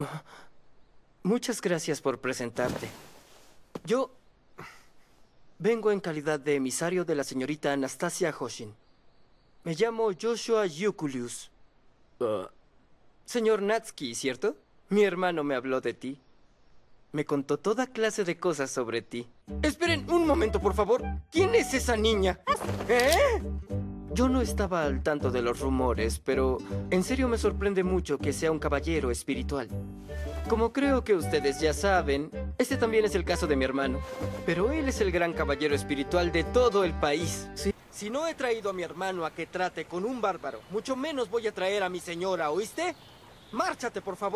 Muchas gracias por presentarte. Yo vengo en calidad de emisario de la señorita Anastasia Hoshin. Me llamo Joshua Yukulius. Señor Natsuki, ¿cierto? Mi hermano me habló de ti. Me contó toda clase de cosas sobre ti. Esperen un momento, por favor. ¿Quién es esa niña? ¿Eh? Yo no estaba al tanto de los rumores, pero en serio me sorprende mucho que sea un caballero espiritual. Como creo que ustedes ya saben, este también es el caso de mi hermano. Pero él es el gran caballero espiritual de todo el país. Sí. Si no he traído a mi hermano a que trate con un bárbaro, mucho menos voy a traer a mi señora, ¿oíste? ¡Márchate, por favor!